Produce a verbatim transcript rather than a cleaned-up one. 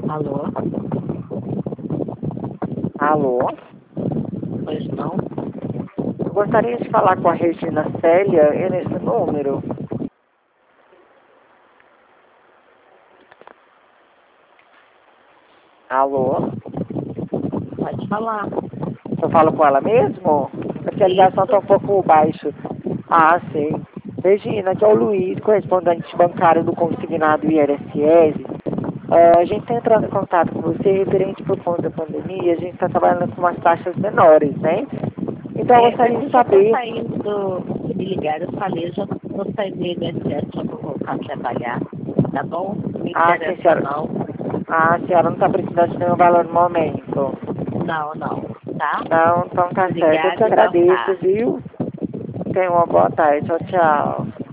Alô? Alô? Pois não? Eu gostaria de falar com a Regina Célia, é nesse número. Alô? Pode falar. Eu falo com ela mesmo? Porque a ligação está um pouco baixa. Ah, sei. Regina, aqui é o Luiz, correspondente bancário do consignado I R S S. Ah, a gente está entrando em contato com você referente por conta da pandemia. A gente está trabalhando com umas taxas menores, né? Então eu É, gostaria mas de eu já estou saber. saindo, se me ligar, eu falei, eu já estou saindo do I N S S, já vou voltar a trabalhar, tá bom? Não me Ah, sim, interessa senhora. não. Ah, a senhora não está precisando de nenhum valor no momento. Não, não, tá? Não, então tá certo. Eu te Obrigada e boa agradeço, tarde. viu? Tenha uma boa tarde. Tchau, tchau.